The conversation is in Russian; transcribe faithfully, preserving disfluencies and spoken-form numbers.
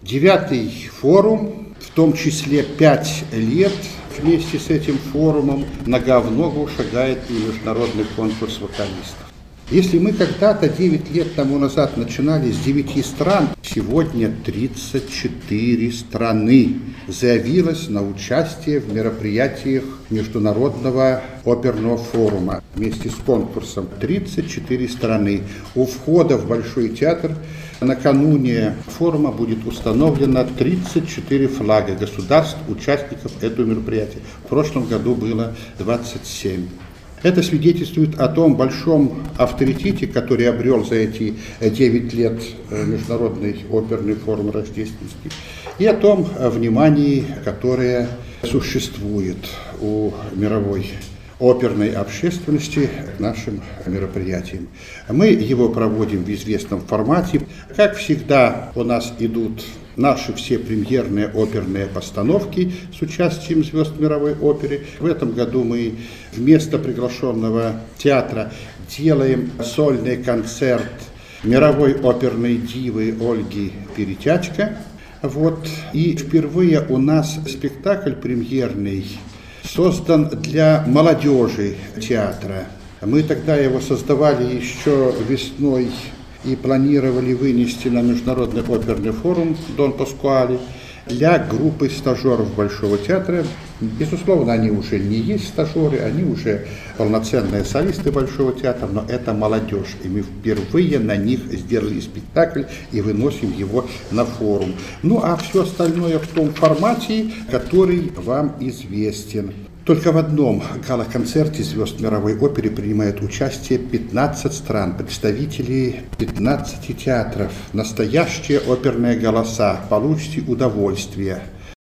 Девятый форум, в том числе пять лет вместе с этим форумом нога в ногу шагает и международный конкурс вокалистов. Если мы когда-то девять лет тому назад начинали с девяти стран, сегодня тридцать четыре страны заявилось на участие в мероприятиях Международного оперного форума вместе с конкурсом. тридцать четыре страны. У входа в Большой театр накануне форума будет установлено тридцать четыре флага государств, участников этого мероприятия. В прошлом году было двадцать семь. Это свидетельствует о том большом авторитете, который обрел за эти девять лет Международный оперный форум Рождественский, и о том внимании, которое существует у мировой оперной общественности к нашим мероприятиям. Мы его проводим в известном формате. Как всегда, у нас идут наши все премьерные оперные постановки с участием звезд мировой оперы. В этом году мы вместо приглашенного театра делаем сольный концерт мировой оперной дивы Ольги Перетячко. Вот. И впервые у нас спектакль премьерный создан для молодежи театра. Мы тогда его создавали еще весной и планировали вынести на Международный оперный форум Дон Паскуале для группы стажеров Большого театра. Безусловно, они уже не есть стажеры, они уже полноценные солисты Большого театра, но это молодежь, и мы впервые на них сделали спектакль и выносим его на форум. Ну а все остальное в том формате, который вам известен. Только в одном гала-концерте звезд мировой оперы принимают участие пятнадцать стран, представители пятнадцати театров. Настоящие оперные голоса. Получите удовольствие.